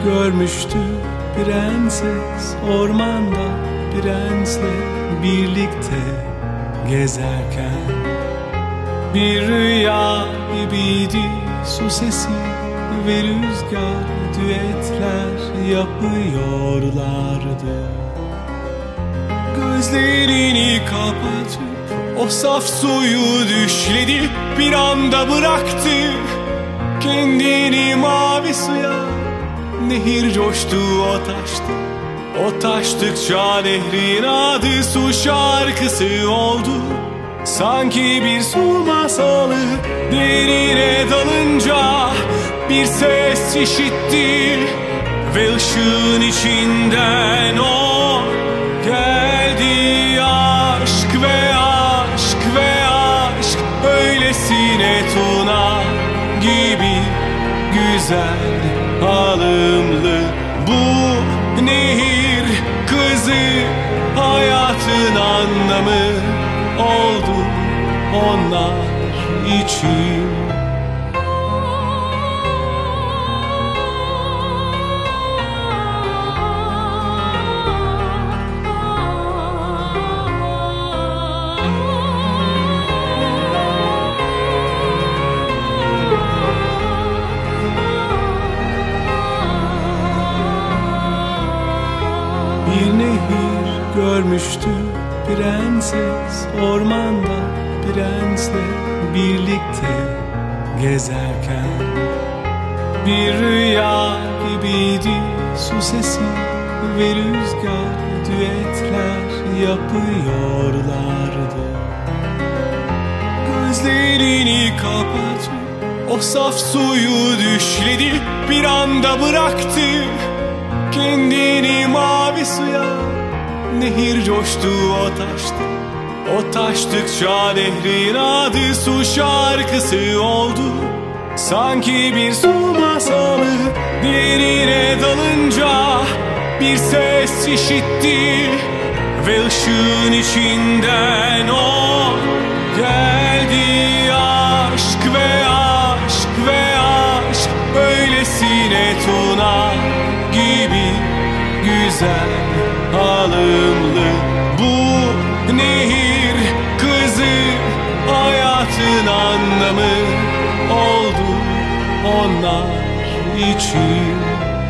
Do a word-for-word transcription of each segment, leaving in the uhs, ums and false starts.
görmüştü prenses ormanda prensle birlikte gezerken. Bir rüya gibiydi su sesi ve rüzgar düetler yapıyorlardı. Gözlerini kapatıp o saf suyu düşledi, bir anda bıraktı kendini mavi suya. Nehir coştu, o taştı, o taştıkça nehrin adı su şarkısı oldu. Sanki bir su masalı derine dalınca bir ses işitti ve ışığın içinden o geldi. Aşk ve aşk ve aşk, öylesine tuna gibi güzel, alımlı bu nehir kızı. Hayatın anlamı oldu onlar için. Bir nehir görmüştü prenses ormanda prensle birlikte gezerken. Bir rüya gibiydi su sesi ve rüzgar düetler yapıyorlardı. Gözlerini kapatıp o saf suyu düşledi, bir anda bıraktı kendini mavi suya. Nehir coştu, o taştı, o taştıkça nehrin adı su şarkısı oldu. Sanki bir su masalı derine dalınca bir ses işitti ve ışığın içinden o geldi. Aşk ve aşk ve aşk, öylesine tuna gibi güzel, alımlı bu nehir kızı. Hayatın anlamı oldu onlar için.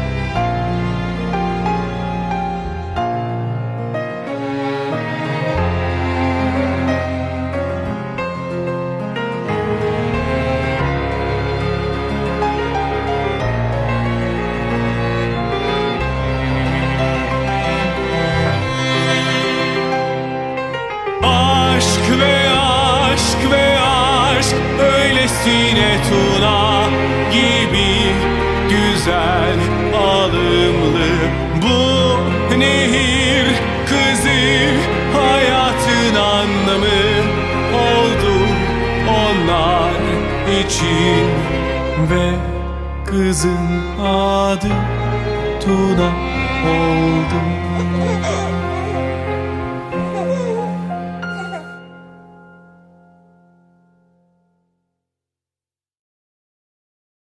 Aşk ve aşk ve aşk, öylesine tuna gibi güzel, alımlı bu nehir kızı. Hayatın anlamı oldu onlar için ve kızın adı Tuna oldu.